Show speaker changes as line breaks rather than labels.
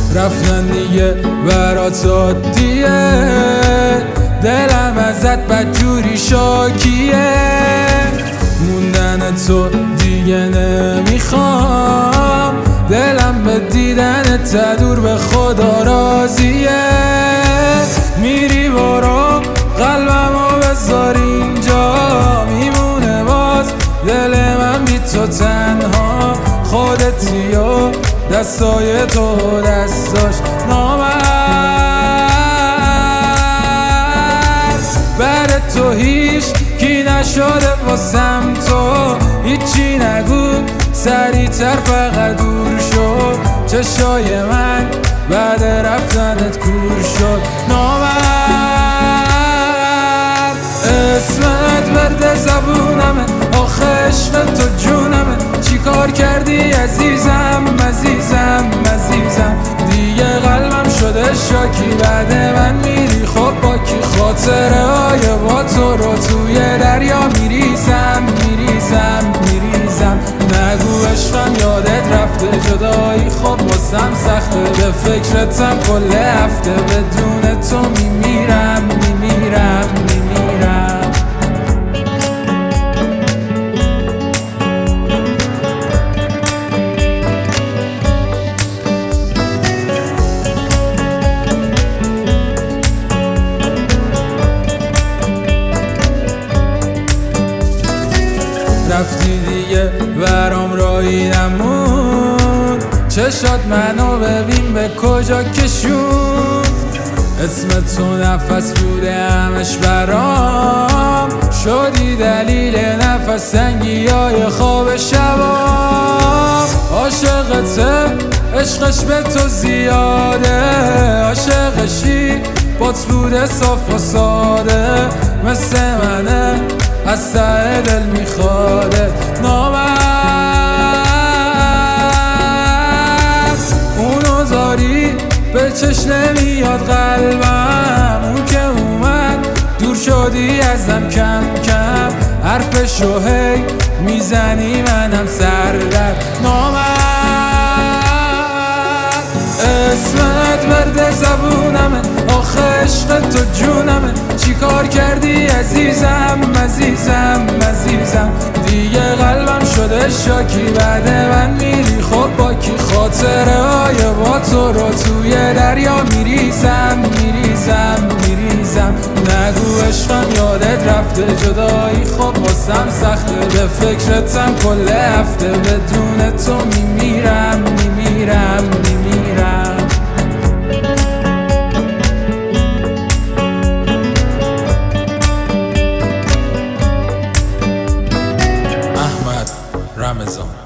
رفتن دیگه برات عادیه، دلم ازت بدجوری شاکیه، موندن تو دیگه نمیخوام، دلم به دیدنت دور به خدا راضیه. میری برو قلبمو بذار اینجا، میمونه باز دل من بی تو تنها، خودتی و دستای تو دستاش نامرد. بعد تو هیچ کی نشده واسم، تو هیچی نگو سریعتر فقط دور شد، چشای من بعد رفتنت کور شد نامرد. اسمت ورد زبونمه، آخه عشق تو جونمه، چی کار کردی عزیزم عزیزم عزیزم، دیگه قلبم شده شاکی، بعد من میری خب با کی، خاطره های با تو رو توی دریا میریزم میریزم میریزم. نگو عشقم یادت رفته، جدایی خب واسم سخته، به فکرتم کل هفته، بدون تو میمیرم میمیرم میمیرم. رفتی دیگه برام رایی نمون، چشات منو ببین به کجا کشون، اسم تو نفس بوده همش برام، شدی دلیل نفس تنگی های خواب شبام. عاشقته عشقش به تو زیاده، عاشقشی بات بوده صاف و ساده، مثل منه از ته دل میخواده نامرد. اونو زاری به چش نمیاد قلبم، اون که اومد دور شدی ازم کم کم، حرفشو هی میزنی منم سردرد نامرد. اسمت ورد زبونمه، آخه عشق تو جونمه، چی کار کردی عزیزم عزیزم عزیزم، دیگه قلبم شده شاکی، بعد من میری خب با کی، خاطره های با تو رو توی دریا میریزم میریزم میریزم. نگو عشقم یادت رفته، جدایی خب واسم سخته، به فکرتم کل هفته، بدون تو میمیرم میمیرم میمیرم. احمد رمضان.